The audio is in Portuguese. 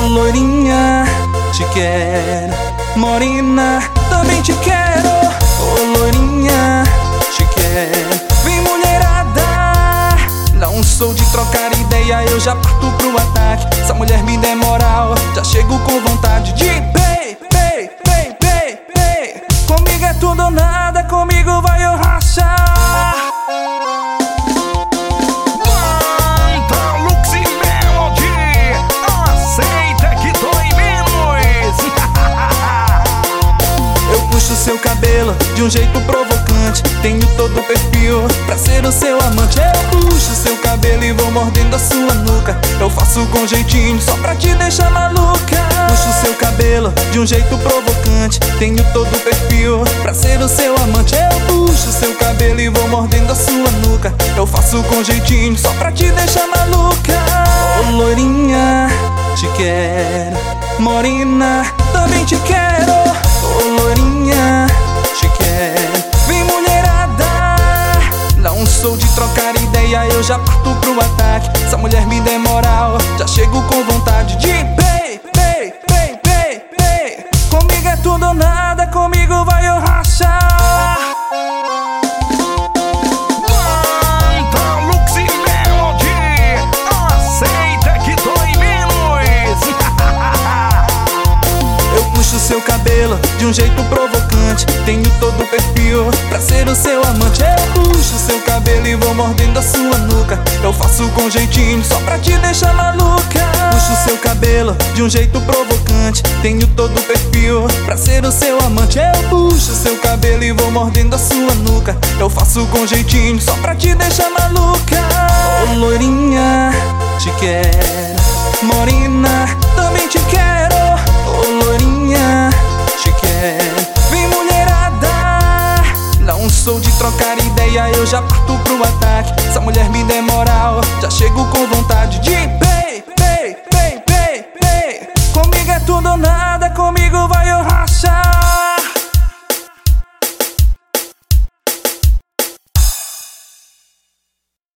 loirinha, te quero. Morena, também te quero. Ô loirinha, te quero. Vem mulherada, não sou de trocar ideia, eu já parto pro ataque. Se a mulher me der moral, já chego com vontade de pay, pay, pay, pay, pay. Comigo é tudo ou nada, comigo vai eu rachar. Puxo seu cabelo de um jeito provocante, tenho todo o perfil pra ser o seu amante. Eu puxo seu cabelo e vou mordendo a sua nuca. Eu faço com jeitinho só pra te deixar maluca. Puxo seu cabelo de um jeito provocante, tenho todo o perfil pra ser o seu amante. Eu puxo seu cabelo e vou mordendo a sua nuca. Eu faço com jeitinho só pra te deixar maluca. Ô loirinha, te quero. Morena, também te quero. Ô loirinha, te quero. Vem mulherada, não sou de trocar ideia, eu já parto pro ataque. Se a mulher me der moral, já chego com vontade de pay, pay, pay, pay, pay. Comigo é tudo ou nada, comigo vai eu rachar. Puxo seu cabelo de um jeito provocante, tenho todo o perfil pra ser o seu amante. Eu puxo seu cabelo e vou mordendo a sua nuca. Eu faço com jeitinho só pra te deixar maluca. Puxo seu cabelo de um jeito provocante, tenho todo o perfil pra ser o seu amante. Eu puxo seu cabelo e vou mordendo a sua nuca. Eu faço com jeitinho só pra te deixar maluca. Ô loirinha, te quero. Morena, também te quero. Ô loirinha, te quero. Vem mulherada, não sou de trocar ideia, eu já parto pro ataque. Se a mulher me der moral, já chego com vontade de pay, pay, pay, pay, pay. Comigo é tudo ou nada.